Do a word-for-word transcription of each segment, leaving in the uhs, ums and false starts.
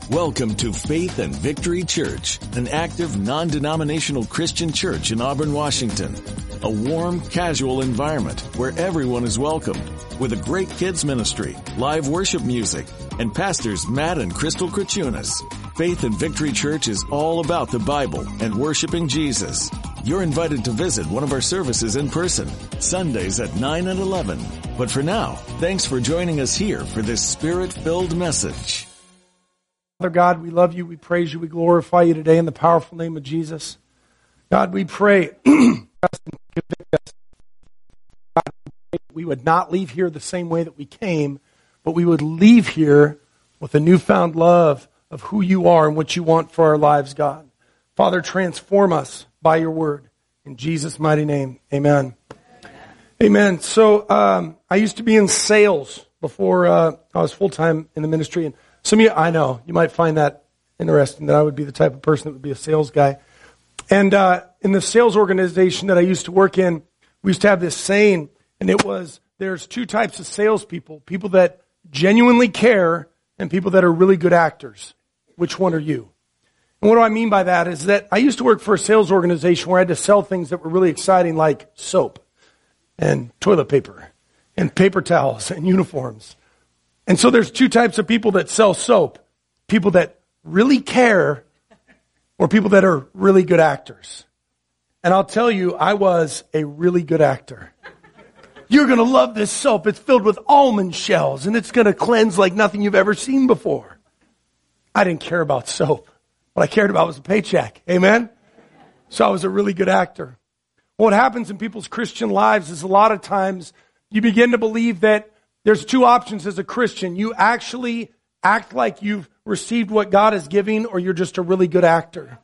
Welcome to Faith and Victory Church, an active, non-denominational Christian church in Auburn, Washington. A warm, casual environment where everyone is welcomed, with a great kids ministry, live worship music, and pastors Matt and Crystal Krachunas. Faith and Victory Church is all about the Bible and worshiping Jesus. You're invited to visit one of our services in person, Sundays at nine and eleven. But for now, thanks for joining us here for this Spirit-filled message. Father God, we love you, we praise you, we glorify you today in the powerful name of Jesus. God, we pray, God, we would not leave here the same way that we came, but we would leave here with a newfound love of who you are and what you want for our lives, God. Father, transform us by your word. In Jesus' mighty name, amen. Amen. Amen. So um, I used to be in sales before uh, I was full-time in the ministry, and some of you, I know, you might find that interesting, that I would be the type of person that would be a sales guy. And uh, in the sales organization that I used to work in, we used to have this saying, and it was, there's two types of salespeople, people that genuinely care and people that are really good actors. Which one are you? And what do I mean by that is that I used to work for a sales organization where I had to sell things that were really exciting, like soap and toilet paper and paper towels and uniforms. And so there's two types of people that sell soap. People that really care or people that are really good actors. And I'll tell you, I was a really good actor. You're going to love this soap. It's filled with almond shells and it's going to cleanse like nothing you've ever seen before. I didn't care about soap. What I cared about was a paycheck. Amen? So I was a really good actor. What happens in people's Christian lives is a lot of times you begin to believe that there's two options as a Christian. You actually act like you've received what God is giving, or you're just a really good actor.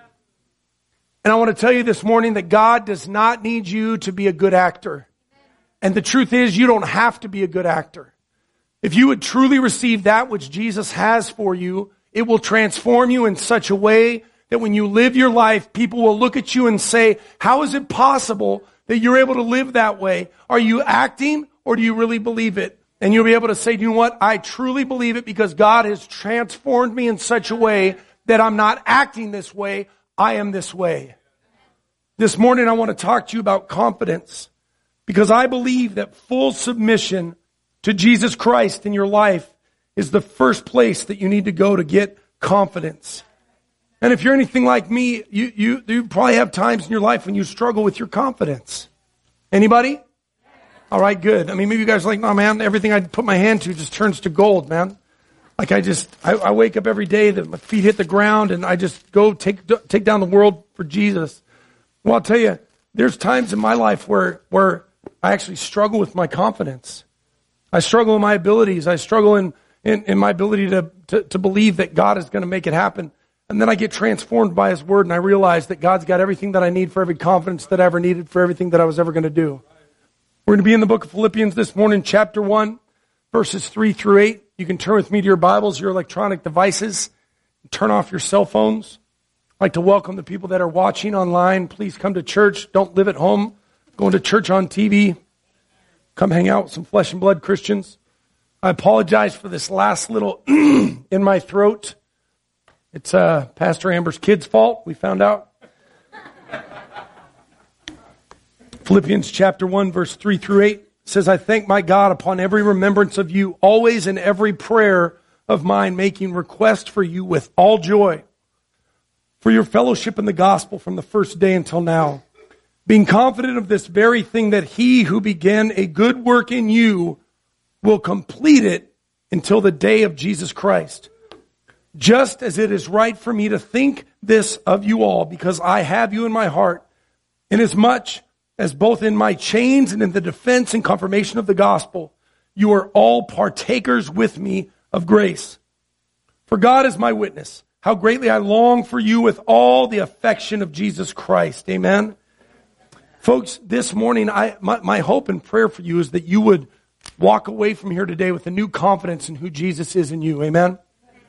And I want to tell you this morning that God does not need you to be a good actor. And the truth is, you don't have to be a good actor. If you would truly receive that which Jesus has for you, it will transform you in such a way that when you live your life, people will look at you and say, how is it possible that you're able to live that way? Are you acting? Or do you really believe it? And you'll be able to say, you know what? I truly believe it because God has transformed me in such a way that I'm not acting this way. I am this way. This morning I want to talk to you about confidence because I believe that full submission to Jesus Christ in your life is the first place that you need to go to get confidence. And if you're anything like me, you, you, you probably have times in your life when you struggle with your confidence. Anybody? All right, good. I mean, maybe you guys are like, no, man, everything I put my hand to just turns to gold, man. Like I just, I, I wake up every day that my feet hit the ground and I just go take take down the world for Jesus. Well, I'll tell you, there's times in my life where where I actually struggle with my confidence. I struggle in my abilities. I struggle in, in, in my ability to, to, to believe that God is going to make it happen. And then I get transformed by His Word and I realize that God's got everything that I need for every confidence that I ever needed for everything that I was ever going to do. We're going to be in the book of Philippians this morning, chapter one, verses three through eight. You can turn with me to your Bibles, your electronic devices, and turn off your cell phones. I'd like to welcome the people that are watching online. Please come to church. Don't live at home. Going to church on T V. Come hang out with some flesh and blood Christians. I apologize for this last little in my throat. It's uh, Pastor Amber's kid's fault, we found out. Philippians chapter one, verse three through eight says, I thank my God upon every remembrance of you, always in every prayer of mine, making request for you with all joy, for your fellowship in the gospel from the first day until now, being confident of this very thing, that he who began a good work in you will complete it until the day of Jesus Christ. Just as it is right for me to think this of you all, because I have you in my heart, inasmuch as both in my chains and in the defense and confirmation of the gospel, you are all partakers with me of grace. For God is my witness, how greatly I long for you with all the affection of Jesus Christ. Amen. Folks, this morning, I my, my hope and prayer for you is that you would walk away from here today with a new confidence in who Jesus is in you. Amen.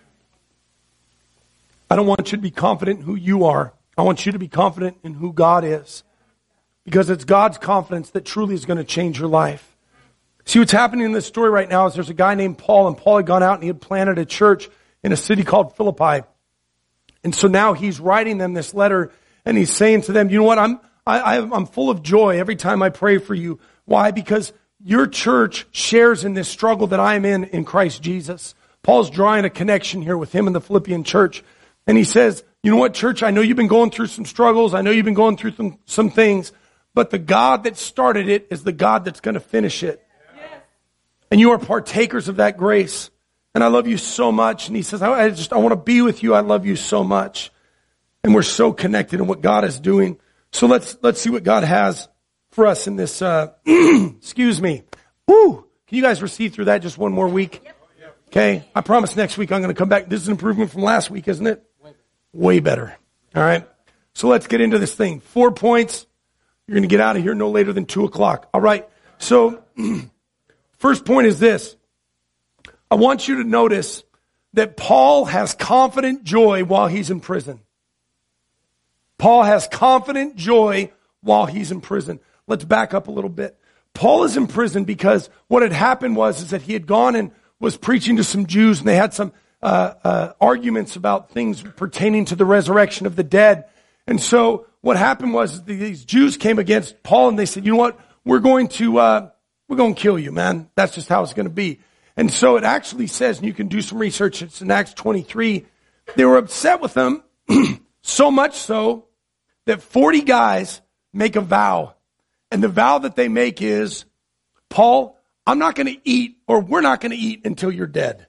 I don't want you to be confident in who you are. I want you to be confident in who God is. Because it's God's confidence that truly is going to change your life. See, what's happening in this story right now is there's a guy named Paul, and Paul had gone out and he had planted a church in a city called Philippi. And so now he's writing them this letter, and he's saying to them, you know what, I'm, I, I'm full of joy every time I pray for you. Why? Because your church shares in this struggle that I am in in Christ Jesus. Paul's drawing a connection here with him and the Philippian church. And he says, you know what, church, I know you've been going through some struggles. I know you've been going through some, some things. But the God that started it is the God that's going to finish it. Yes. And you are partakers of that grace. And I love you so much. And he says, I just, I want to be with you. I love you so much. And we're so connected in what God is doing. So let's, let's see what God has for us in this, uh, excuse me. Woo! Can you guys receive through that just one more week? Okay. I promise next week I'm going to come back. This is an improvement from last week, isn't it? Way better. All right. So let's get into this thing. Four points. You're going to get out of here no later than two o'clock. All right. So first point is this. I want you to notice that Paul has confident joy while he's in prison. Paul has confident joy while he's in prison. Let's back up a little bit. Paul is in prison because what had happened was is that he had gone and was preaching to some Jews, and they had some uh, uh, arguments about things pertaining to the resurrection of the dead. And so what happened was these Jews came against Paul, and they said, you know what, we're going to uh, we're going to kill you, man. That's just how it's going to be. And so it actually says, and you can do some research, it's in Acts twenty-three, they were upset with them, so much so that forty guys make a vow. And the vow that they make is, Paul, I'm not going to eat, or we're not going to eat until you're dead.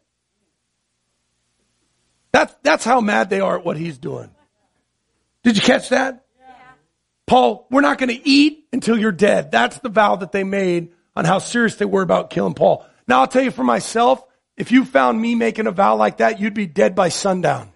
That's, that's how mad they are at what he's doing. Did you catch that? Yeah. Paul, we're not going to eat until you're dead. That's the vow that they made on how serious they were about killing Paul. Now, I'll tell you for myself, if you found me making a vow like that, you'd be dead by sundown.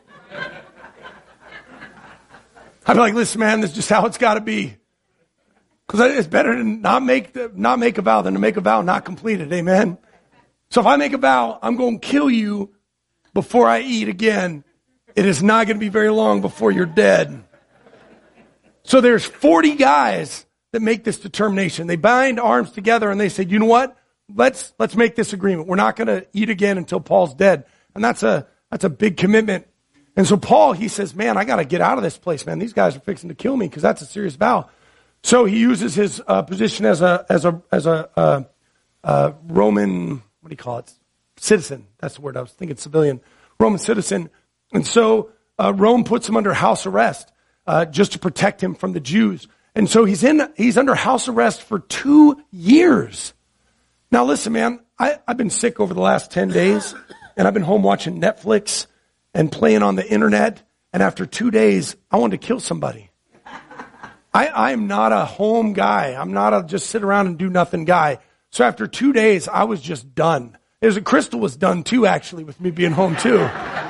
I'd be like, listen, man, this is just how it's got to be. Because it's better to not make the, not make a vow than to make a vow not completed. Amen. So if I make a vow, I'm going to kill you before I eat again. It is not going to be very long before you're dead. So there's forty guys that make this determination. They bind arms together and they say, you know what? Let's, let's make this agreement. We're not going to eat again until Paul's dead. And that's a, that's a big commitment. And so Paul, he says, man, I got to get out of this place, man. These guys are fixing to kill me because that's a serious vow. So he uses his uh, position as a as a as a uh, uh, Roman, what do you call it, citizen. That's the word I was thinking, civilian, Roman citizen. And so uh, Rome puts him under house arrest uh, just to protect him from the Jews. And so he's in he's under house arrest for two years. Now listen, man, I, I've been sick over the last ten days, and I've been home watching Netflix and playing on the internet. And after two days, I wanted to kill somebody. I, I am not a home guy. I'm not a just sit around and do nothing guy. So after two days, I was just done. It was, Crystal was done too, actually, with me being home too.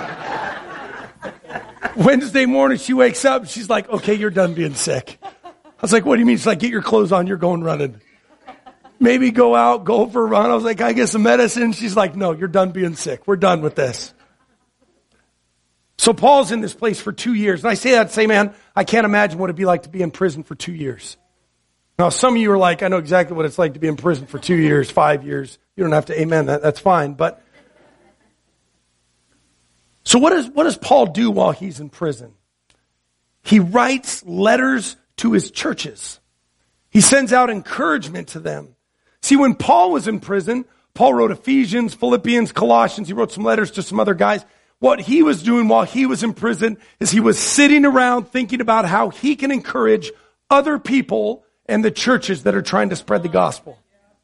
Wednesday morning, she wakes up. She's like, okay, you're done being sick. I was like, what do you mean? She's like, get your clothes on. You're going running. Maybe go out, go for a run. I was like, I get some medicine. She's like, no, you're done being sick. We're done with this. So Paul's in this place for two years. And I say that to say, man, I can't imagine what it'd be like to be in prison for two years. Now, some of you are like, I know exactly what it's like to be in prison for two years, five years. You don't have to amen that. That's fine. But so what does, what does Paul do while he's in prison? He writes letters to his churches. He sends out encouragement to them. See, when Paul was in prison, Paul wrote Ephesians, Philippians, Colossians. He wrote some letters to some other guys. What he was doing while he was in prison is he was sitting around thinking about how he can encourage other people and the churches that are trying to spread the gospel.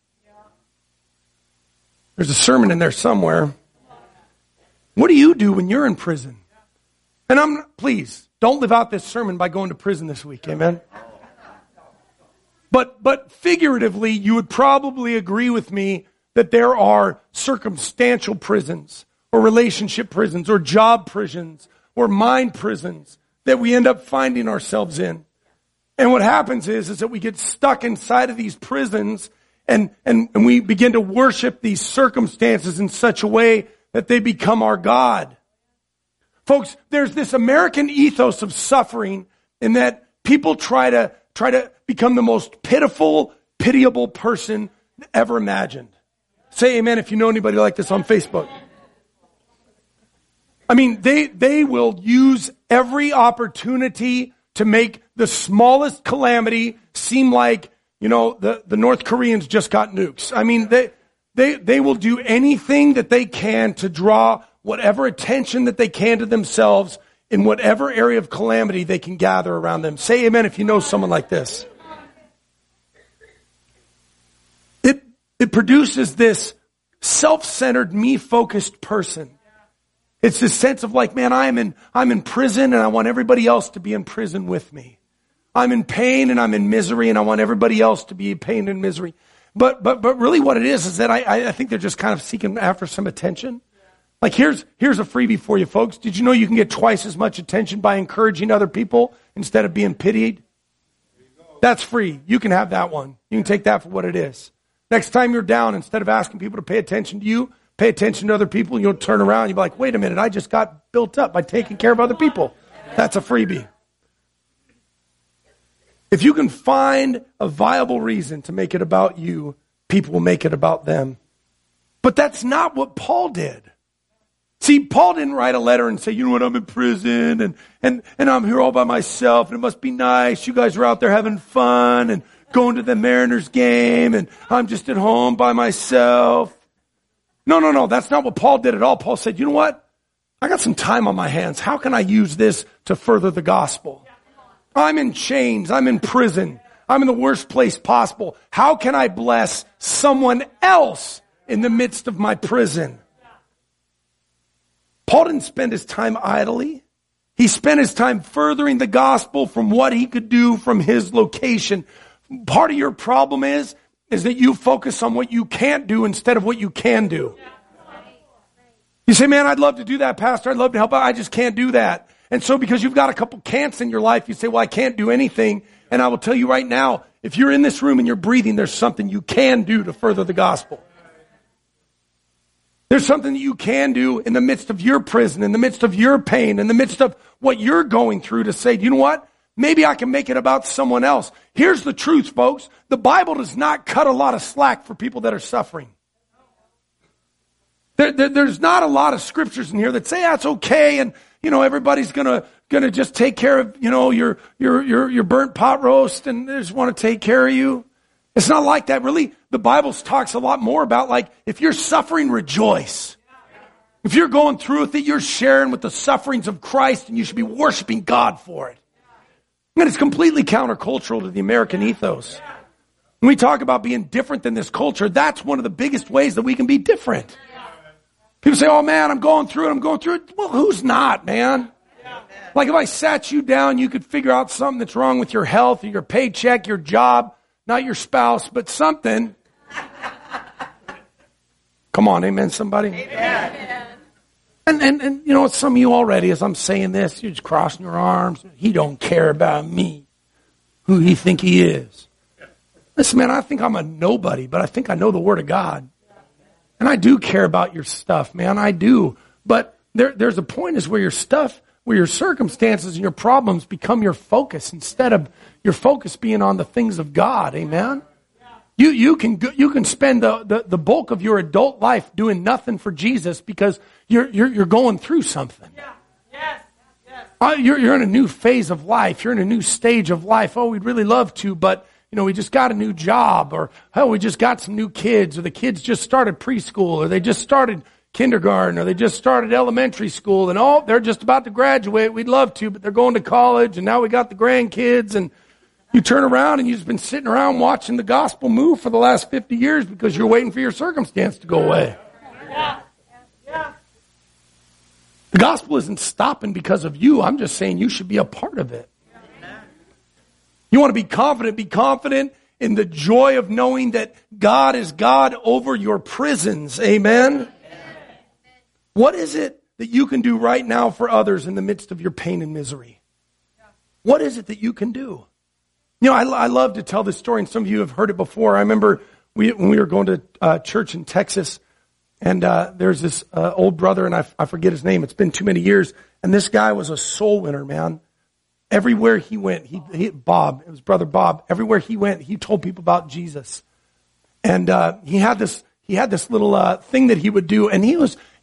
There's a sermon in there somewhere. What do you do when you're in prison? And I'm, please, don't live out this sermon by going to prison this week. Amen. But, but figuratively, you would probably agree with me that there are circumstantial prisons, or relationship prisons, or job prisons, or mind prisons that we end up finding ourselves in. And what happens is, is that we get stuck inside of these prisons and, and, and we begin to worship these circumstances in such a way that they become our God. Folks, there's this American ethos of suffering in that people try to, try to become the most pitiful, pitiable person ever imagined. Say amen if you know anybody like this on Facebook. I mean, they, they will use every opportunity to make the smallest calamity seem like, you know, the, the North Koreans just got nukes. I mean, they, they, they will do anything that they can to draw whatever attention that they can to themselves in whatever area of calamity they can gather around them. Say amen if you know someone like this. It, it produces this self-centered, me-focused person. It's this sense of like, man, I'm in, I'm in prison and I want everybody else to be in prison with me. I'm in pain and I'm in misery and I want everybody else to be in pain and misery. But, but, but really what it is, is that I, I think they're just kind of seeking after some attention. Like here's, here's a freebie for you folks. Did you know you can get twice as much attention by encouraging other people instead of being pitied? That's free. You can have that one. You can take that for what it is. Next time you're down, instead of asking people to pay attention to you, pay attention to other people, and you'll turn around and you'll be like, wait a minute, I just got built up by taking care of other people. That's a freebie. If you can find a viable reason to make it about you, people will make it about them. But that's not what Paul did. See, Paul didn't write a letter and say, you know what, I'm in prison and, and, and I'm here all by myself and it must be nice. You guys are out there having fun and going to the Mariners game and I'm just at home by myself. No, no, no, that's not what Paul did at all. Paul said, you know what? I got some time on my hands. How can I use this to further the gospel? I'm in chains. I'm in prison. I'm in the worst place possible. How can I bless someone else in the midst of my prison? Paul didn't spend his time idly. He spent his time furthering the gospel from what he could do from his location. Part of your problem is, is that you focus on what you can't do instead of what you can do. You say, man, I'd love to do that, Pastor. I'd love to help out. I just can't do that. And so because you've got a couple can'ts in your life, you say, well, I can't do anything. And I will tell you right now, if you're in this room and you're breathing, there's something you can do to further the gospel. There's something that you can do in the midst of your prison, in the midst of your pain, in the midst of what you're going through to say, you know what? Maybe I can make it about someone else. Here's the truth, folks. The Bible does not cut a lot of slack for people that are suffering. There, there, there's not a lot of scriptures in here that say that's okay and, you know, everybody's gonna, gonna just take care of, you know, your, your, your, your burnt pot roast and they just want to take care of you. It's not like that. Really, the Bible talks a lot more about like, if you're suffering, rejoice. If you're going through it, that you're sharing with the sufferings of Christ and you should be worshiping God for it. And it's completely countercultural to the American ethos. When we talk about being different than this culture, that's one of the biggest ways that we can be different. People say, oh man, I'm going through it, I'm going through it. Well, who's not, man? Like if I sat you down, you could figure out something that's wrong with your health, or your paycheck, your job, not your spouse, but something. Come on, amen, somebody? Amen. And, and, and, you know, some of you already, as I'm saying this, you're just crossing your arms. He don't care about me. Who he think he is. Listen, man, I think I'm a nobody, but I think I know the Word of God. And I do care about your stuff, man. I do. But there, there's a point is where your stuff, where your circumstances and your problems become your focus instead of your focus being on the things of God. Amen? You, you can, you can spend the, the, the bulk of your adult life doing nothing for Jesus because you're, you're, you're going through something. Yeah. Yes. Yes. Uh, you're, you're in a new phase of life. You're in a new stage of life. Oh, we'd really love to, but you know, we just got a new job, or oh, we just got some new kids, or the kids just started preschool, or they just started kindergarten, or they just started elementary school, and oh, they're just about to graduate. We'd love to, but they're going to college, and now we got the grandkids, and you turn around and you've just been sitting around watching the gospel move for the last fifty years because you're waiting for your circumstance to go away. Yeah. Yeah. The gospel isn't stopping because of you. I'm just saying you should be a part of it. You want to be confident, be confident in the joy of knowing that God is God over your prisons. Amen? Amen. What is it that you can do right now for others in the midst of your pain and misery? What is it that you can do? You know, I, I love to tell this story, and some of you have heard it before. I remember we, when we were going to uh, church in Texas, and uh, there's this uh, old brother, and I, I forget his name. It's been too many years. And this guy was a soul winner, man. Everywhere he went, he, he Bob, it was brother Bob. Everywhere he went, he told people about Jesus. And uh, he had this, he had this little uh, thing that he would do, and he was,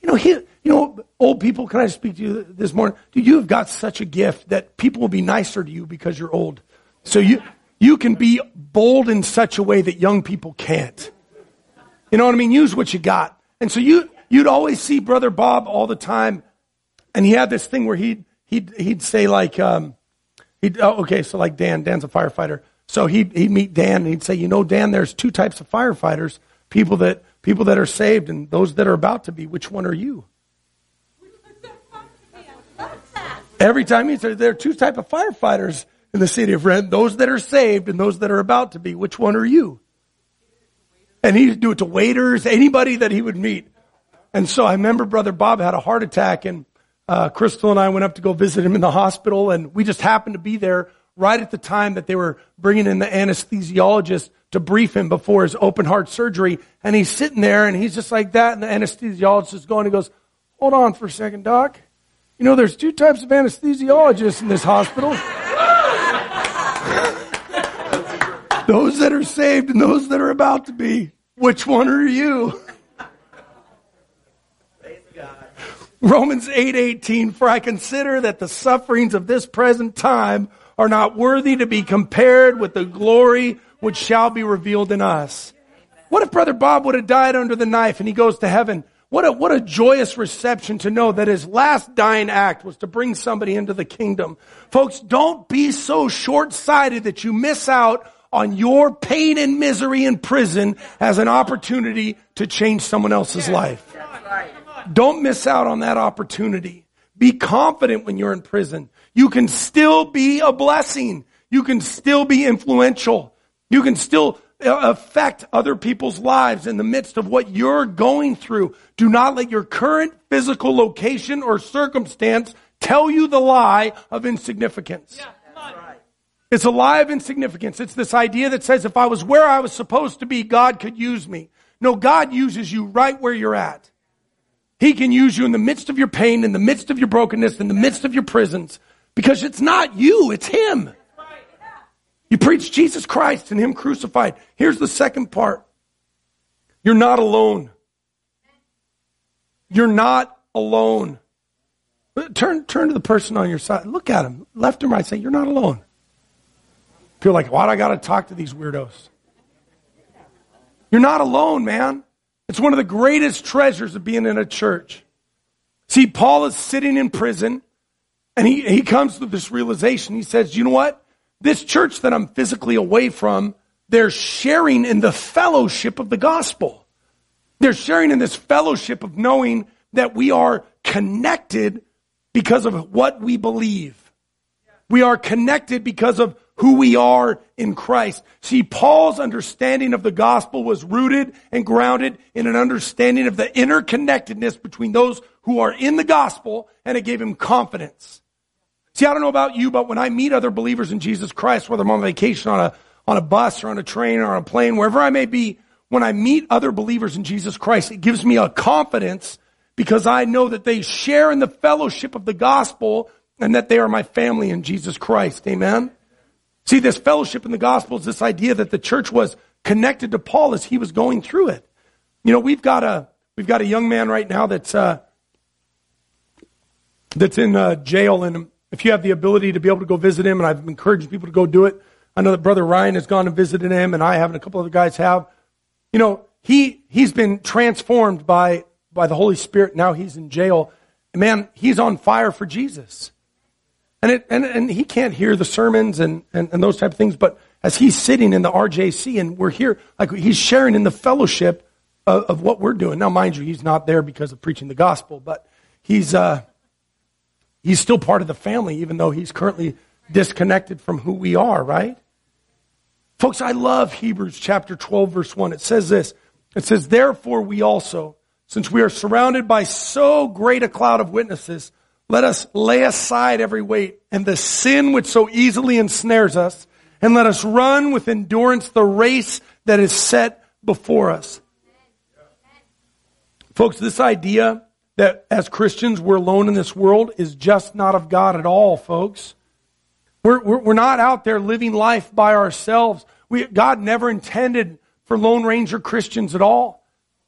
You know, he, you know, old people, can I speak to you this morning? Dude, you have got such a gift that people will be nicer to you because you're old. So you, you can be bold in such a way that young people can't. You know what I mean? Use what you got. And so you, you'd always see Brother Bob all the time. And he had this thing where he'd, he'd, he'd say like, um, he'd, oh, okay, so like Dan, Dan's a firefighter. So he'd, he'd meet Dan and he'd say, you know, Dan, there's two types of firefighters, people that, people that are saved and those that are about to be. Which one are you? Every time he said, there are two types of firefighters in the city of Red, those that are saved and those that are about to be. Which one are you? And he'd do it to waiters, anybody that he would meet. And so I remember Brother Bob had a heart attack, and uh, Crystal and I went up to go visit him in the hospital, and we just happened to be there right at the time that they were bringing in the anesthesiologist to brief him before his open heart surgery. And he's sitting there, and he's just like that, and the anesthesiologist is going, he goes, hold on for a second, Doc. You know, there's two types of anesthesiologists in this hospital. Those that are saved and those that are about to be. Which one are you? Romans eight eighteen, for I consider that the sufferings of this present time are not worthy to be compared with the glory which shall be revealed in us. What if Brother Bob would have died under the knife and he goes to heaven? What a, what a joyous reception to know that his last dying act was to bring somebody into the kingdom. Folks, don't be so short-sighted that you miss out on your pain and misery in prison as an opportunity to change someone else's life. Don't miss out on that opportunity. Be confident when you're in prison. You can still be a blessing. You can still be influential. You can still affect other people's lives in the midst of what you're going through. Do not let your current physical location or circumstance tell you the lie of insignificance. It's a lie of insignificance. It's this idea that says if I was where I was supposed to be, God could use me. No, God uses you right where you're at. He can use you in the midst of your pain, in the midst of your brokenness, in the midst of your prisons, because it's not you, it's Him. You preach Jesus Christ and Him crucified. Here's the second part. You're not alone. You're not alone. Turn, turn to the person on your side. Look at him, left or right. Say, you're not alone. Feel like, why do I got to talk to these weirdos? You're not alone, man. It's one of the greatest treasures of being in a church. See, Paul is sitting in prison, and he, he comes to this realization. He says, you know what? This church that I'm physically away from, they're sharing in the fellowship of the gospel. They're sharing in this fellowship of knowing that we are connected because of what we believe. We are connected because of who we are in Christ. See, Paul's understanding of the gospel was rooted and grounded in an understanding of the interconnectedness between those who are in the gospel, and it gave him confidence. See, I don't know about you, but when I meet other believers in Jesus Christ, whether I'm on vacation on a, on a bus or on a train or on a plane, wherever I may be, when I meet other believers in Jesus Christ, it gives me a confidence because I know that they share in the fellowship of the gospel and that they are my family in Jesus Christ. Amen? See, this fellowship in the gospel is this idea that the church was connected to Paul as he was going through it. You know, we've got a we've got a young man right now that's uh, that's in uh, jail, and if you have the ability to be able to go visit him, and I've encouraged people to go do it. I know that Brother Ryan has gone and visited him, and I have, and a couple other guys have. You know, he he's been transformed by by the Holy Spirit. Now he's in jail. And man, he's on fire for Jesus. And, it, and and he can't hear the sermons and, and, and those type of things, but as he's sitting in the R J C and we're here, like he's sharing in the fellowship of, of what we're doing. Now, mind you, he's not there because of preaching the gospel, but he's uh, he's still part of the family, even though he's currently disconnected from who we are, right? Folks, I love Hebrews chapter twelve, verse one. It says this. It says, therefore we also, since we are surrounded by so great a cloud of witnesses, let us lay aside every weight and the sin which so easily ensnares us, and let us run with endurance the race that is set before us. Folks, this idea that as Christians we're alone in this world is just not of God at all, folks. We're, we're, we're not out there living life by ourselves. We, God never intended for Lone Ranger Christians at all.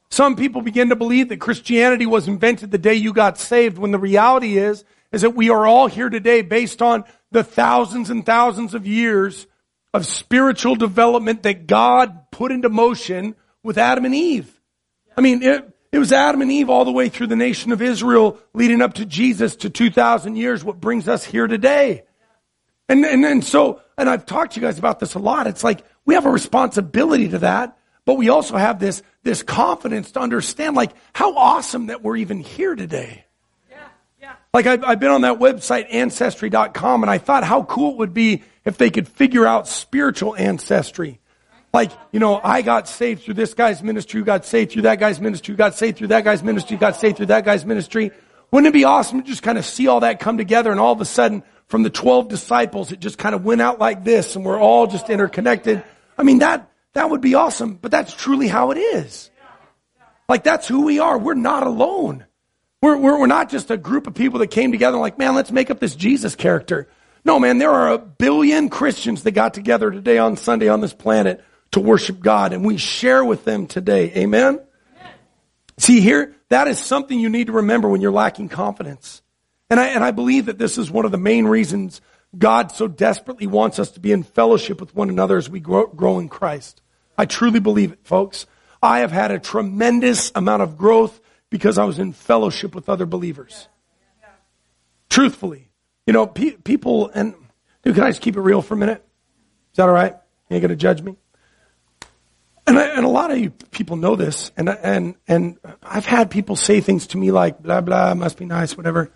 Some people begin to believe that Christianity was invented the day you got saved, when the reality is, is that we are all here today based on the thousands and thousands of years of spiritual development that God put into motion with Adam and Eve. I mean, it, it was Adam and Eve all the way through the nation of Israel, leading up to Jesus, to two thousand years, what brings us here today. And, and, and so, and I've talked to you guys about this a lot. It's like we have a responsibility to that, but we also have this, this confidence to understand, like, how awesome that we're even here today. Yeah, yeah. Like, I've, I've been on that website, Ancestry dot com, and I thought how cool it would be if they could figure out spiritual ancestry. Like, you know, I got saved through this guy's ministry, who got saved through that guy's ministry, who got saved through that guy's ministry, who got saved through that guy's ministry. Wouldn't it be awesome to just kind of see all that come together, and all of a sudden, from the twelve disciples, it just kind of went out like this, and we're all just interconnected. I mean, that, that would be awesome, but that's truly how it is. Like, that's who we are. We're not alone. We're, we're, we're not just a group of people that came together and like, man, let's make up this Jesus character. No, man, there are a billion Christians that got together today on Sunday on this planet to worship God, and we share with them today. Amen? See here, that is something you need to remember when you're lacking confidence. And I, and I believe that this is one of the main reasons God so desperately wants us to be in fellowship with one another as we grow, grow in Christ. I truly believe it, folks. I have had a tremendous amount of growth because I was in fellowship with other believers. Truthfully. You know, pe- people, and dude, can I just keep it real for a minute? Is that all right? You ain't going to judge me? And, I, and a lot of you people know this, and and and I've had people say things to me like, blah, blah, must be nice, whatever.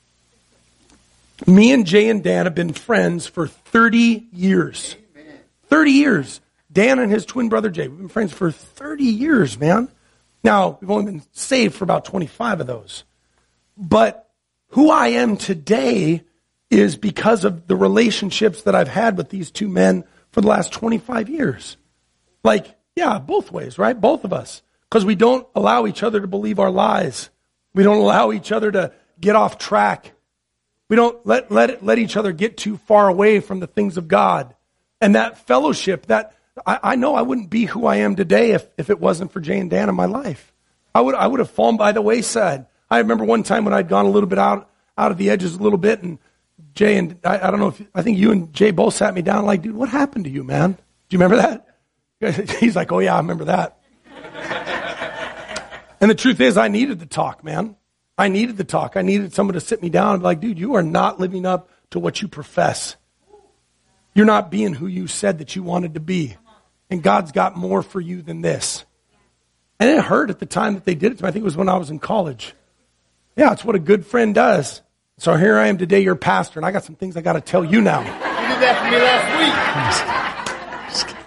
Me and Jay and Dan have been friends for thirty years. Amen. thirty years. Dan and his twin brother Jay, we've been friends for thirty years, man. Now, we've only been saved for about twenty-five of those. But who I am today is because of the relationships that I've had with these two men for the last twenty-five years. Like, yeah, both ways, right? Both of us. Because we don't allow each other to believe our lies. We don't allow each other to get off track. We don't let let let each other get too far away from the things of God. And that fellowship, that I, I know I wouldn't be who I am today if, if it wasn't for Jay and Dan in my life. I would I would have fallen by the wayside. I remember one time when I'd gone a little bit out out of the edges a little bit, and Jay and I, I don't know if I think you and Jay both sat me down like, dude, what happened to you, man? Do you remember that? He's like, oh yeah, I remember that. And the truth is, I needed the talk, man. I needed the talk. I needed someone to sit me down and be like, dude, you are not living up to what you profess. You're not being who you said that you wanted to be. And God's got more for you than this. And it hurt at the time that they did it to me. I think it was when I was in college. Yeah, it's what a good friend does. So here I am today, your pastor, and I got some things I got to tell you now. You did that for me last week.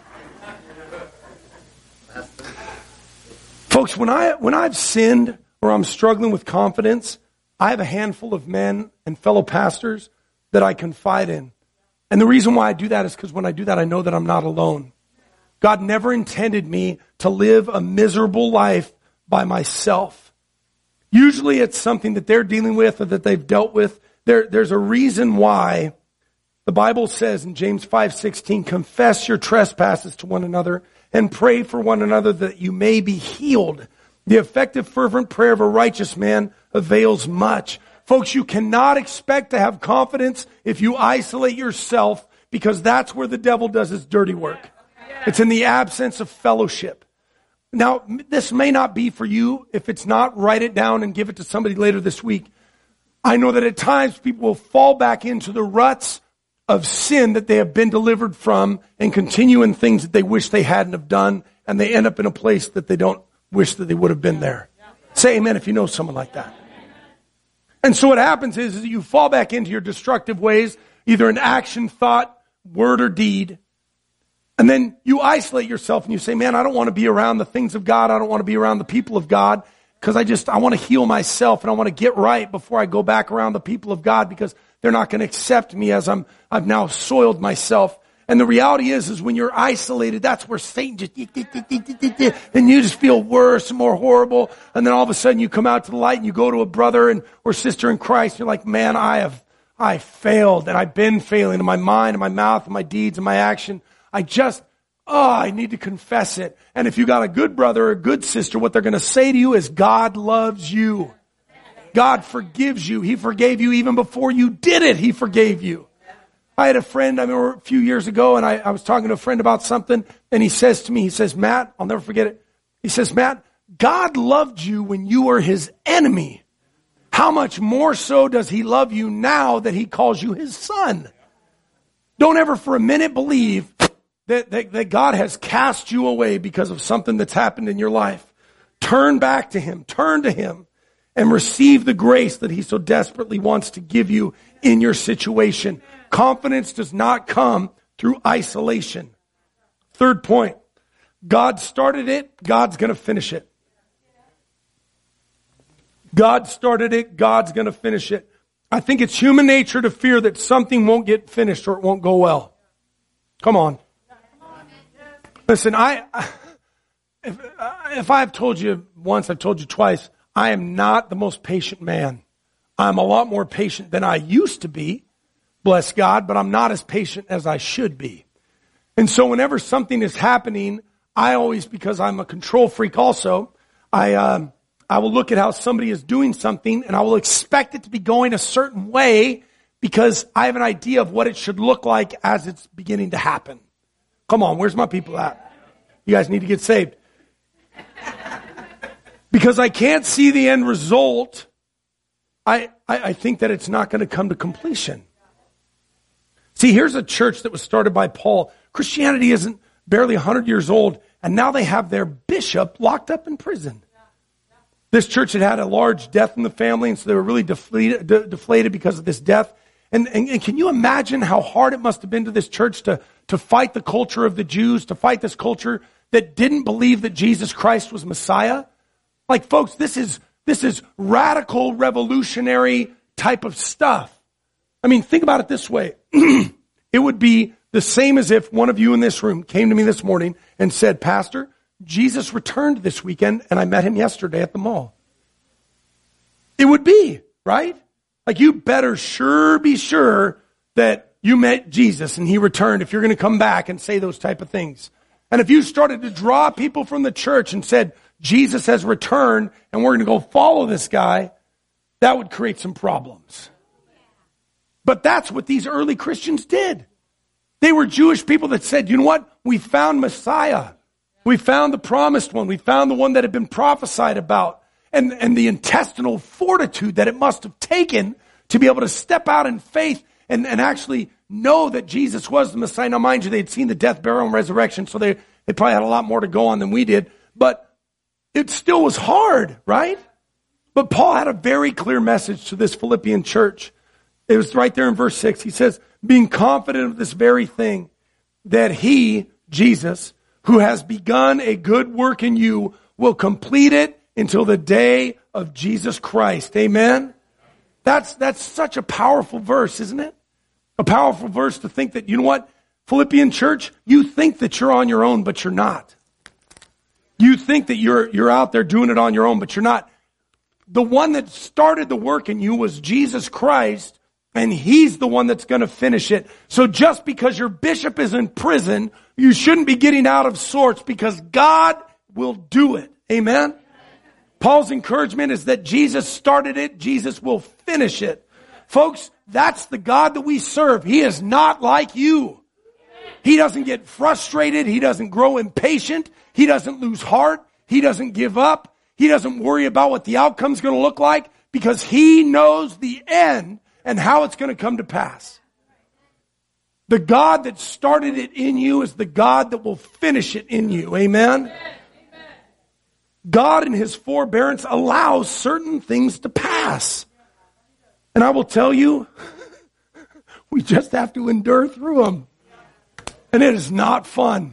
Folks, when, I, when I've sinned or I'm struggling with confidence, I have a handful of men and fellow pastors that I confide in. And the reason why I do that is because when I do that, I know that I'm not alone. God never intended me to live a miserable life by myself. Usually it's something that they're dealing with or that they've dealt with. There, there's a reason why the Bible says in James five sixteen, confess your trespasses to one another and pray for one another that you may be healed. The effective, fervent prayer of a righteous man avails much. Folks, you cannot expect to have confidence if you isolate yourself, because that's where the devil does his dirty work. It's in the absence of fellowship. Now, this may not be for you. If it's not, write it down and give it to somebody later this week. I know that at times people will fall back into the ruts of sin that they have been delivered from and continue in things that they wish they hadn't have done, and they end up in a place that they don't wish that they would have been there. Say amen if you know someone like that. And so what happens is, is you fall back into your destructive ways, either an action, thought, word, or deed. And then you isolate yourself and you say, man, I don't want to be around the things of God. I don't want to be around the people of God because I just, I want to heal myself and I want to get right before I go back around the people of God because they're not going to accept me as I'm, I've now soiled myself. And the reality is, is when you're isolated, that's where Satan just, and you just feel worse and more horrible. And then all of a sudden you come out to the light and you go to a brother and or sister in Christ. And you're like, man, I have, I failed and I've been failing in my mind and my mouth and my deeds and my action. I just, oh, I need to confess it. And if you got a good brother or a good sister, what they're going to say to you is, God loves you. God forgives you. He forgave you even before you did it. He forgave you. I had a friend, I remember a few years ago, and I, I was talking to a friend about something, and he says to me, he says, Matt, I'll never forget it. He says, Matt, God loved you when you were his enemy. How much more so does he love you now that he calls you his son? Don't ever for a minute believe that, that, that God has cast you away because of something that's happened in your life. Turn back to him. Turn to him and receive the grace that he so desperately wants to give you in your situation. Confidence does not come through isolation. Third point, God started it, God's going to finish it. God started it, God's going to finish it. I think it's human nature to fear that something won't get finished or it won't go well. Come on. Listen, I, if, if I've told you once, I've told you twice, I am not the most patient man. I'm a lot more patient than I used to be. Bless God, but I'm not as patient as I should be. And so whenever something is happening, I always, because I'm a control freak also, I um, I will look at how somebody is doing something and I will expect it to be going a certain way because I have an idea of what it should look like as it's beginning to happen. Come on, where's my people at? You guys need to get saved. Because I can't see the end result, I, I, I think that it's not going to come to completion. See, here's a church that was started by Paul. Christianity isn't barely one hundred years old, and now they have their bishop locked up in prison. This church had had a large death in the family, and so they were really deflated, de- deflated because of this death. And, and, and can you imagine how hard it must have been to this church to, to fight the culture of the Jews, to fight this culture that didn't believe that Jesus Christ was Messiah? Like, folks, this is this is radical, revolutionary type of stuff. I mean, think about it this way. It would be the same as if one of you in this room came to me this morning and said, Pastor, Jesus returned this weekend and I met him yesterday at the mall. It would be, right? Like, you better sure be sure that you met Jesus and he returned if you're going to come back and say those type of things. And if you started to draw people from the church and said, Jesus has returned and we're going to go follow this guy, that would create some problems. But that's what these early Christians did. They were Jewish people that said, you know what? We found Messiah. We found the promised one. We found the one that had been prophesied about. And, and the intestinal fortitude that it must have taken to be able to step out in faith and, and actually know that Jesus was the Messiah. Now, mind you, they'd seen the death, burial, and resurrection, so they, they probably had a lot more to go on than we did. But it still was hard, right? But Paul had a very clear message to this Philippian church. It was right there in verse six. He says, being confident of this very thing, that he, Jesus, who has begun a good work in you, will complete it until the day of Jesus Christ. Amen? That's, that's such a powerful verse, isn't it? A powerful verse to think that, you know what? Philippian church, you think that you're on your own, but you're not. You think that you're, you're out there doing it on your own, but you're not. The one that started the work in you was Jesus Christ, and he's the one that's going to finish it. So just because your bishop is in prison, you shouldn't be getting out of sorts because God will do it. Amen? Paul's encouragement is that Jesus started it, Jesus will finish it. Folks, that's the God that we serve. He is not like you. He doesn't get frustrated. He doesn't grow impatient. He doesn't lose heart. He doesn't give up. He doesn't worry about what the outcome's going to look like because he knows the end and how it's going to come to pass. The God that started it in you is the God that will finish it in you. Amen? Amen. God in his forbearance allows certain things to pass. And I will tell you, we just have to endure through them. And it is not fun.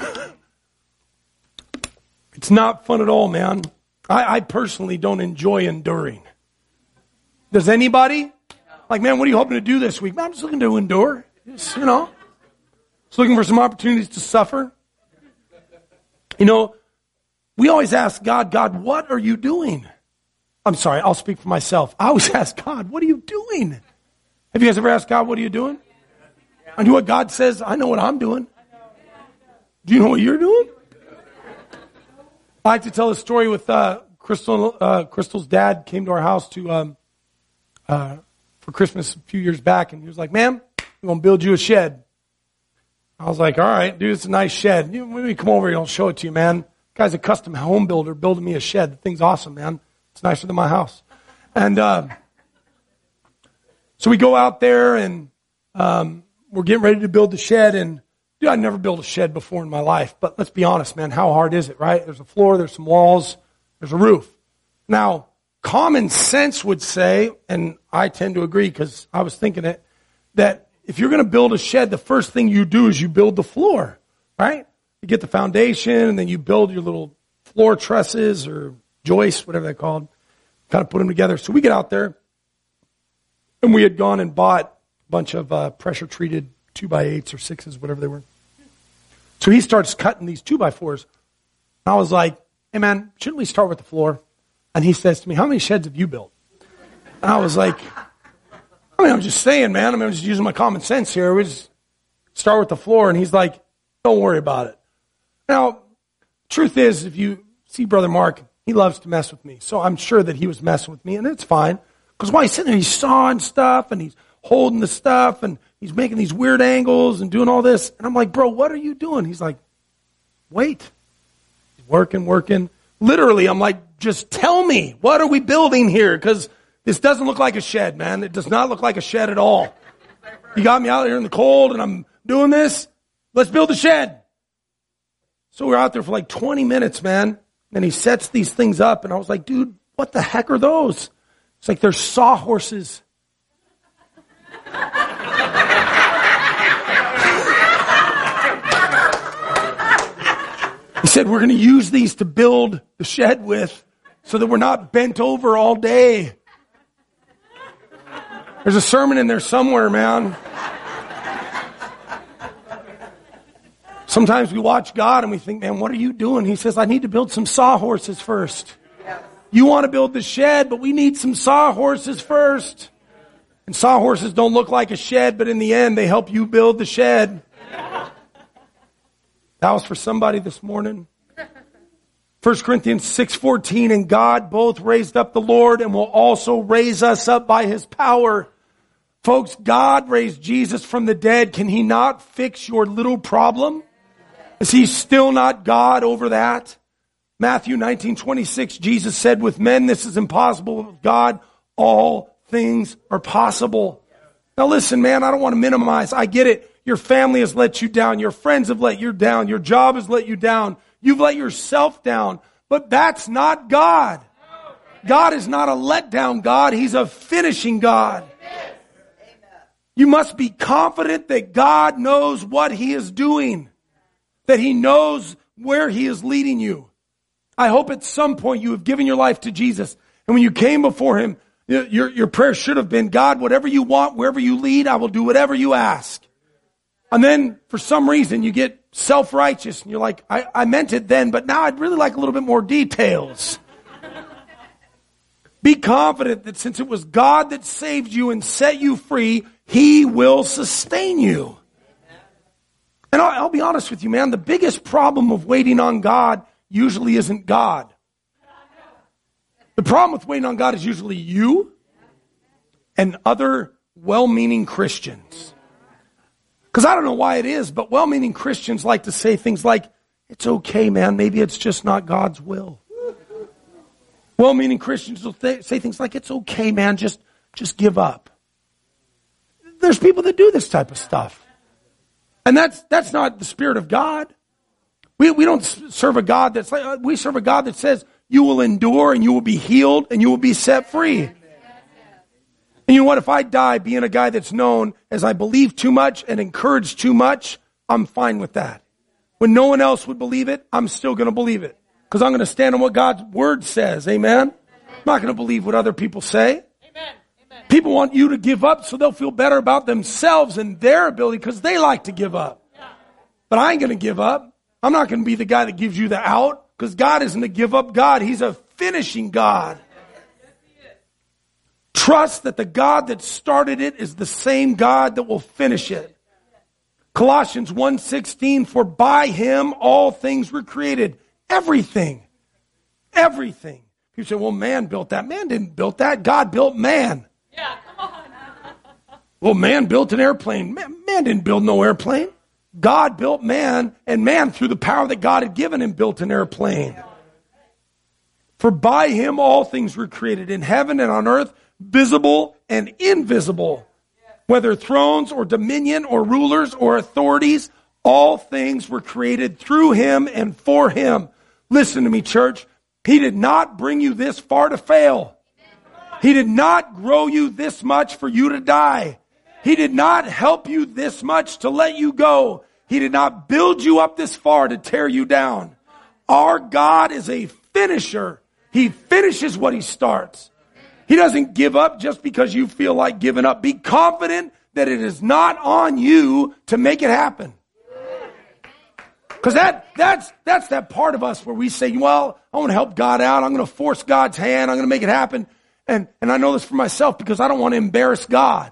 It's not fun at all, man. I, I personally don't enjoy enduring. Does anybody? Like, man, what are you hoping to do this week? Man, I'm just looking to endure. Just, you know, just looking for some opportunities to suffer. You know, we always ask God, God, what are you doing? I'm sorry, I'll speak for myself. I always ask God, what are you doing? Have you guys ever asked God, what are you doing? I do what God says. I know what I'm doing. Do you know what you're doing? I like to tell a story with uh, Crystal. Uh, Crystal's dad came to our house to um, uh, for Christmas a few years back, and he was like, "Man, we're gonna build you a shed." I was like, "All right, dude, it's a nice shed. You, let me come over here. I'll show it to you, man." Guy's a custom home builder building me a shed. The thing's awesome, man. It's nicer than my house. And uh, so we go out there, and um, we're getting ready to build the shed, and dude, I'd never built a shed before in my life, but let's be honest, man, how hard is it, right? There's a floor, there's some walls, there's a roof. Now, common sense would say, and I tend to agree because I was thinking it, that if you're going to build a shed, the first thing you do is you build the floor, right? You get the foundation, and then you build your little floor trusses or joists, whatever they're called, kind of put them together. So we get out there, and we had gone and bought a bunch of uh, pressure-treated two by eights or sixes, whatever they were. So he starts cutting these two by fours. And I was like, "Hey man, shouldn't we start with the floor?" And he says to me, "How many sheds have you built?" And I was like, I mean, I'm just saying, man. I mean, I'm just using my common sense here. We just start with the floor. And he's like, "Don't worry about it." Now, truth is, if you see Brother Mark, he loves to mess with me. So I'm sure that he was messing with me, and it's fine. Because while he's sitting there, he's sawing stuff, and he's holding the stuff, and he's making these weird angles and doing all this. And I'm like, "Bro, what are you doing?" He's like, "Wait." He's working, working. Literally, I'm like, "Just tell me, what are we building here? Because this doesn't look like a shed, man. It does not look like a shed at all. You got me out here in the cold, and I'm doing this. Let's build a shed." So we're out there for like twenty minutes, man. And he sets these things up, and I was like, "Dude, what the heck are those?" It's like they're sawhorses. He said, "We're going to use these to build the shed with so that we're not bent over all day." There's a sermon in there somewhere, man. Sometimes we watch God and we think, "Man, what are you doing?" He says, "I need to build some sawhorses first. You want to build the shed, but we need some sawhorses first." And sawhorses don't look like a shed, but in the end, they help you build the shed. That was for somebody this morning. First Corinthians six fourteen, "And God both raised up the Lord and will also raise us up by His power." Folks, God raised Jesus from the dead. Can He not fix your little problem? Is He still not God over that? Matthew nineteen twenty-six, Jesus said, "With men this is impossible, with God all things are possible." Now listen, man, I don't want to minimize. I get it. Your family has let you down. Your friends have let you down. Your job has let you down. You've let yourself down. But that's not God. God is not a letdown God. He's a finishing God. You must be confident that God knows what He is doing, that He knows where He is leading you. I hope at some point you have given your life to Jesus, and when you came before Him, your, your prayer should have been, "God, whatever you want, wherever you lead, I will do whatever you ask." And then for some reason you get self-righteous and you're like, I, I meant it then, but now I'd really like a little bit more details. Be confident that since it was God that saved you and set you free, He will sustain you. And I'll, I'll be honest with you, man, the biggest problem of waiting on God usually isn't God. The problem with waiting on God is usually you and other well-meaning Christians. Because I don't know why it is, but well-meaning Christians like to say things like, "It's okay, man. Maybe it's just not God's will." Well-meaning Christians will th- say things like, "It's okay, man. Just, just give up." There's people that do this type of stuff. And that's, that's not the Spirit of God. We, we don't serve a God that's like, we serve a God that says, you will endure and you will be healed and you will be set free. And you know what? If I die being a guy that's known as I believe too much and encourage too much, I'm fine with that. When no one else would believe it, I'm still going to believe it. Because I'm going to stand on what God's Word says. Amen? I'm not going to believe what other people say. Amen. Amen. People want you to give up so they'll feel better about themselves and their ability because they like to give up. Yeah. But I ain't going to give up. I'm not going to be the guy that gives you the out because God isn't a give up God. He's a finishing God. Trust that the God that started it is the same God that will finish it. Colossians one sixteen, for by him all things were created. Everything. Everything. People say, well, man built that. Man didn't build that. God built man. Yeah, come on. Well, man built an airplane. Man, man didn't build no airplane. God built man, and man, through the power that God had given him, built an airplane. For by him all things were created in heaven and on earth, visible and invisible. Whether thrones or dominion or rulers or authorities, all things were created through him and for him. Listen to me, church. He did not bring you this far to fail. He did not grow you this much for you to die. He did not help you this much to let you go. He did not build you up this far to tear you down. Our God is a finisher. He finishes what he starts. He doesn't give up just because you feel like giving up. Be confident that it is not on you to make it happen. Because that, that's, that's that part of us where we say, well, I want to help God out. I'm going to force God's hand. I'm going to make it happen. And, and I know this for myself because I don't want to embarrass God.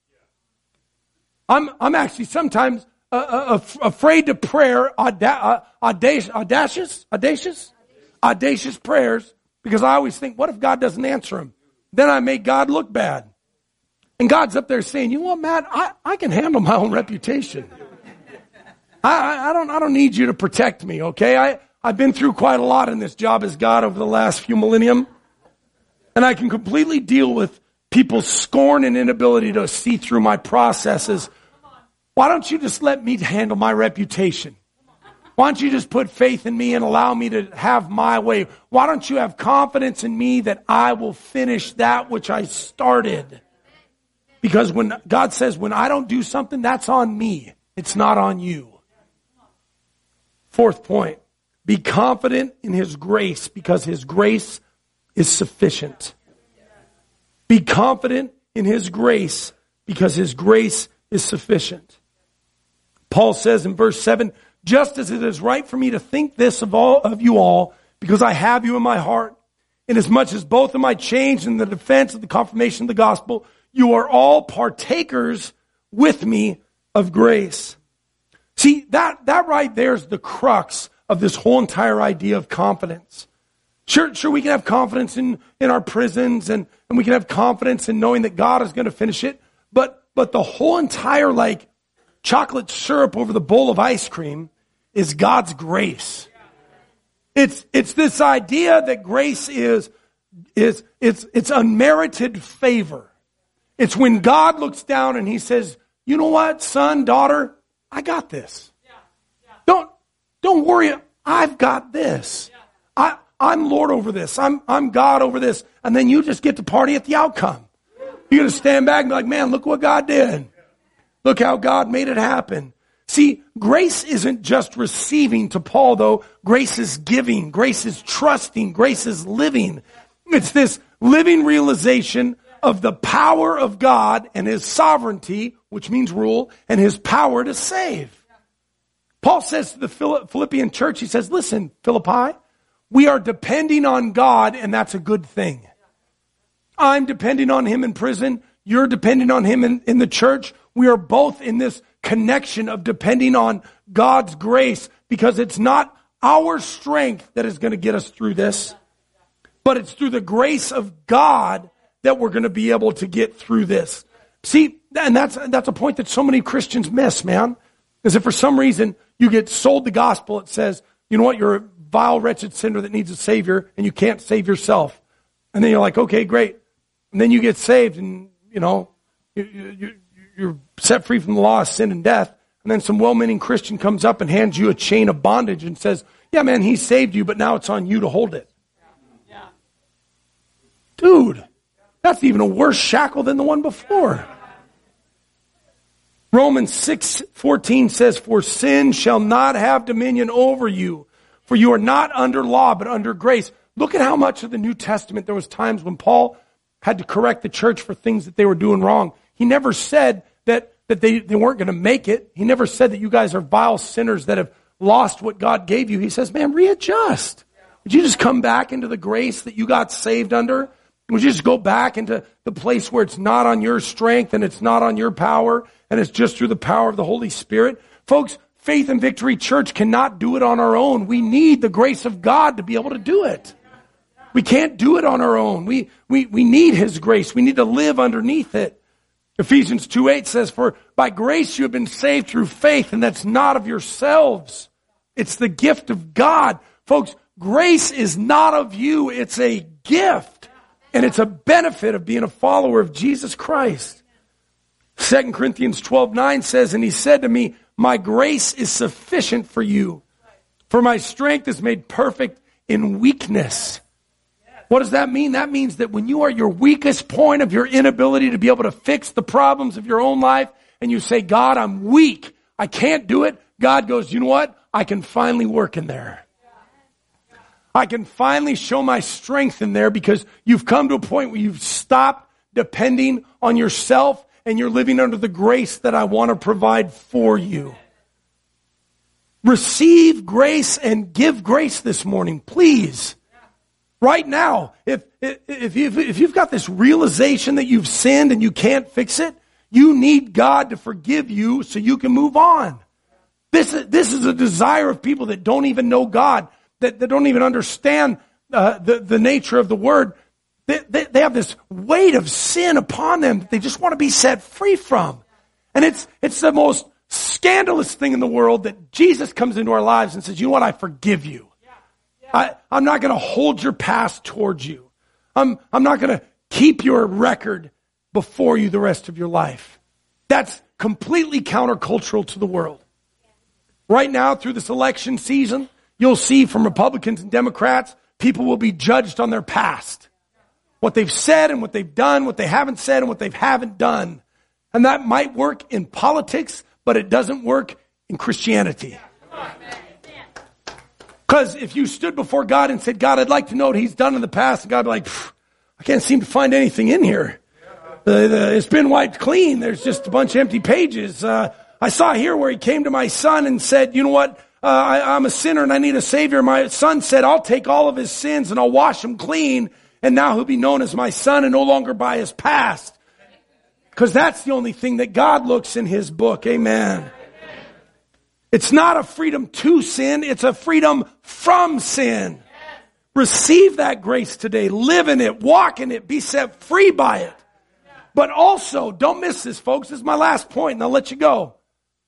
I'm, I'm actually sometimes uh, uh, afraid to prayer auda- uh, audacious, audacious, audacious, audacious prayers because I always think, what if God doesn't answer them? Then I make God look bad. And God's up there saying, you know what, Matt, I, I can handle my own reputation. I, I don't, I don't need you to protect me. Okay. I, I've been through quite a lot in this job as God over the last few millennium. And I can completely deal with people's scorn and inability to see through my processes. Why don't you just let me handle my reputation? Why don't you just put faith in me and allow me to have my way? Why don't you have confidence in me that I will finish that which I started? Because when God says, when I don't do something, that's on me. It's not on you. Fourth point, be confident in his grace because his grace is sufficient. Be confident in his grace because his grace is sufficient. Paul says in verse seven, just as it is right for me to think this of all of you all, because I have you in my heart, inasmuch as both of my chains and the defense of the confirmation of the gospel, you are all partakers with me of grace. See, that, that right there is the crux of this whole entire idea of confidence. Sure, sure, we can have confidence in, in our prisons and, and we can have confidence in knowing that God is going to finish it. But, but the whole entire like chocolate syrup over the bowl of ice cream is God's grace. It's, it's this idea that grace is, is, it's, it's unmerited favor. It's when God looks down and he says, you know what, son, daughter, I got this. Don't, don't worry. I've got this. I, I'm Lord over this. I'm, I'm God over this. And then you just get to party at the outcome. You're going to stand back and be like, man, look what God did. Look how God made it happen. See, grace isn't just receiving to Paul, though. Grace is giving. Grace is trusting. Grace is living. It's this living realization of the power of God and his sovereignty, which means rule, and his power to save. Paul says to the Philippian church, he says, listen, Philippi, we are depending on God, and that's a good thing. I'm depending on him in prison. You're depending on him in, in the church. We are both in this connection of depending on God's grace because it's not our strength that is going to get us through this, but it's through the grace of God that we're going to be able to get through this. See, and that's, that's a point that so many Christians miss, man. Is if for some reason you get sold the gospel, it says, you know what, you're a vile, wretched sinner that needs a savior and you can't save yourself. And then you're like, okay, great. And then you get saved and, you know, you, you, you're set free from the law of sin and death. And then some well-meaning Christian comes up and hands you a chain of bondage and says, yeah, man, he saved you, but now it's on you to hold it. Yeah. Dude, that's even a worse shackle than the one before. Romans six fourteen says, for sin shall not have dominion over you, for you are not under law, but under grace. Look at how much of the New Testament there was times when Paul had to correct the church for things that they were doing wrong. He never said that, that they, they weren't going to make it. He never said that you guys are vile sinners that have lost what God gave you. He says, man, readjust. Would you just come back into the grace that you got saved under? Would you just go back into the place where it's not on your strength and it's not on your power and it's just through the power of the Holy Spirit? Folks, Faith and Victory Church cannot do it on our own. We need the grace of God to be able to do it. We can't do it on our own. We, we, we need His grace. We need to live underneath it. Ephesians two eight says, for by grace you have been saved through faith, and that's not of yourselves. It's the gift of God. Folks, grace is not of you. It's a gift. And it's a benefit of being a follower of Jesus Christ. Second Corinthians twelve nine says, and He said to me, my grace is sufficient for you, for my strength is made perfect in weakness. What does that mean? That means that when you are your weakest point of your inability to be able to fix the problems of your own life, and you say, God, I'm weak, I can't do it, God goes, you know what? I can finally work in there. I can finally show my strength in there because you've come to a point where you've stopped depending on yourself and you're living under the grace that I want to provide for you. Receive grace and give grace this morning, please. Right now, if, if, you've, if you've got this realization that you've sinned and you can't fix it, you need God to forgive you so you can move on. This is, this is a desire of people that don't even know God, that, that don't even understand uh, the, the nature of the Word. They, they, they have this weight of sin upon them that they just want to be set free from. And it's, it's the most scandalous thing in the world that Jesus comes into our lives and says, you know what, I forgive you. I, I'm not going to hold your past towards you. I'm, I'm not going to keep your record before you the rest of your life. That's completely countercultural to the world. Right now, through this election season, you'll see from Republicans and Democrats, people will be judged on their past. What they've said and what they've done, what they haven't said and what they haven't done. And that might work in politics, but it doesn't work in Christianity. Because if you stood before God and said, God, I'd like to know what He's done in the past, and God would be like, I can't seem to find anything in here. The, the, it's been wiped clean. There's just a bunch of empty pages. Uh, I saw here where He came to my son and said, you know what, uh, I, I'm a sinner and I need a Savior. My son said, I'll take all of his sins and I'll wash him clean, and now he'll be known as my son and no longer by his past. Because that's the only thing that God looks in His book. Amen. It's not a freedom to sin, it's a freedom from sin. Receive that grace today. Live in it, walk in it, be set free by it. But also, don't miss this, folks. This is my last point, and I'll let you go.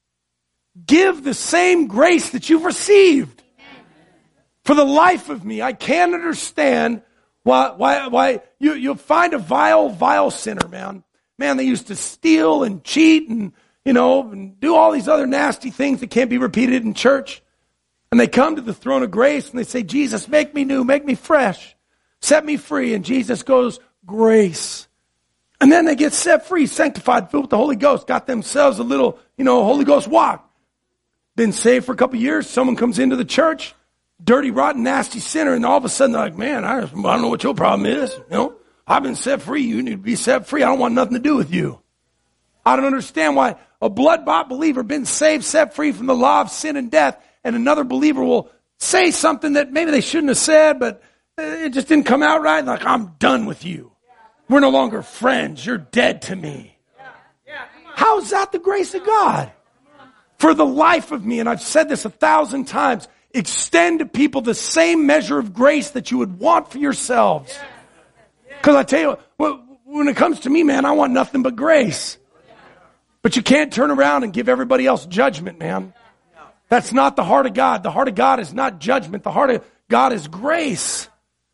Give the same grace that you've received. For the life of me, I can't understand why why why you, you'll find a vile, vile sinner, man. Man, they used to steal and cheat and you know, and do all these other nasty things that can't be repeated in church. And they come to the throne of grace and they say, Jesus, make me new, make me fresh, set me free. And Jesus goes, grace. And then they get set free, sanctified, filled with the Holy Ghost, got themselves a little, you know, Holy Ghost walk. Been saved for a couple of years. Someone comes into the church, dirty, rotten, nasty sinner. And all of a sudden they're like, man, I don't know what your problem is. You know, I've been set free. You need to be set free. I don't want nothing to do with you. I don't understand why a blood-bought believer been saved, set free from the law of sin and death, and another believer will say something that maybe they shouldn't have said, but it just didn't come out right. Like, I'm done with you. We're no longer friends. You're dead to me. How is that the grace of God? For the life of me, and I've said this a thousand times, extend to people the same measure of grace that you would want for yourselves. Because I tell you, when it comes to me, man, I want nothing but grace. But you can't turn around and give everybody else judgment, man. That's not the heart of God. The heart of God is not judgment. The heart of God is grace.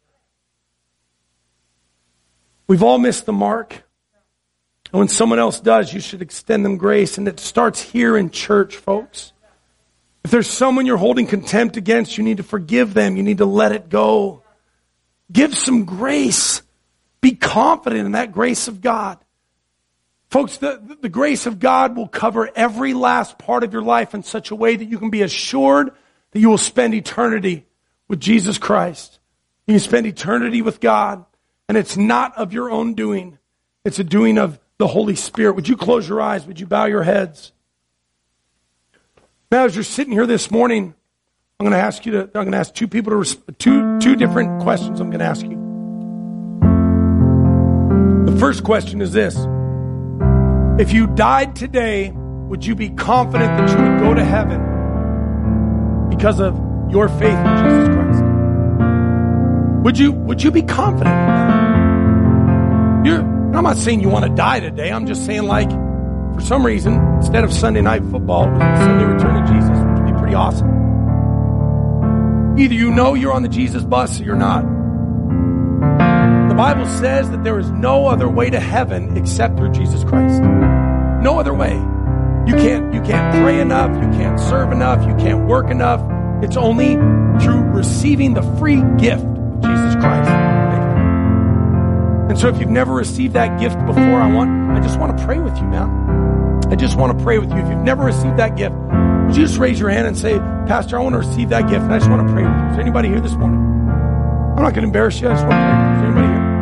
We've all missed the mark. And when someone else does, you should extend them grace. And it starts here in church, folks. If there's someone you're holding contempt against, you need to forgive them. You need to let it go. Give some grace. Be confident in that grace of God. Folks, the, the grace of God will cover every last part of your life in such a way that you can be assured that you will spend eternity with Jesus Christ. You can spend eternity with God. And it's not of your own doing. It's a doing of the Holy Spirit. Would you close your eyes? Would you bow your heads? Now, as you're sitting here this morning, I'm going to ask you to, I'm going to ask two people to, resp- two, two different questions I'm going to ask you. The first question is this. If you died today, would you be confident that you would go to heaven because of your faith in Jesus Christ? Would you, would you be confident in that? You're, I'm not saying you want to die today. I'm just saying, like, for some reason, instead of Sunday night football, it was the Sunday return of Jesus, which would be pretty awesome. Either you know you're on the Jesus bus or you're not. The Bible says that there is no other way to heaven except through Jesus Christ. No other way. You can't, you can't pray enough. You can't serve enough. You can't work enough. It's only through receiving the free gift of Jesus Christ. And so if you've never received that gift before, I want, I just want to pray with you, man. I just want to pray with you. If you've never received that gift, would you just raise your hand and say, Pastor, I want to receive that gift, and I just want to pray with you. Is there anybody here this morning? I'm not going to embarrass you. I just want to pray with you. Is there anybody here?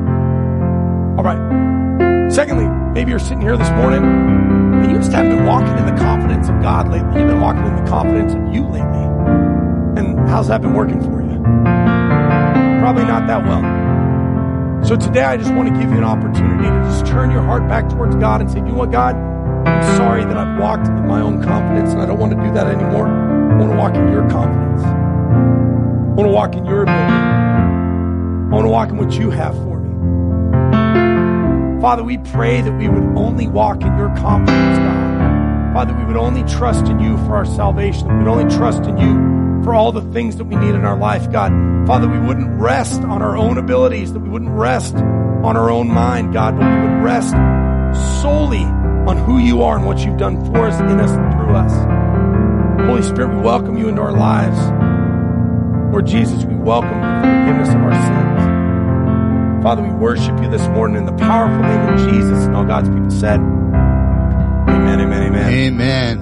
All right. Secondly, maybe you're sitting here this morning, and you just haven't been walking in the confidence of God lately. You've been walking in the confidence of you lately. And how's that been working for you? Probably not that well. So today I just want to give you an opportunity to just turn your heart back towards God and say, you know what, God? I'm sorry that I've walked in my own confidence, and I don't want to do that anymore. I want to walk in your confidence. I want to walk in your ability. I want to walk in what you have for me. Father, we pray that we would only walk in your confidence, God. Father, we would only trust in you for our salvation. We would only trust in you for all the things that we need in our life, God. Father, we wouldn't rest on our own abilities, that we wouldn't rest on our own mind, God, but we would rest solely on who you are and what you've done for us, in us, and through us. Holy Spirit, we welcome you into our lives. Lord Jesus, we welcome the forgiveness of our sins. Father, we worship you this morning in the powerful name of Jesus. And all God's people said, amen, amen, amen. Amen.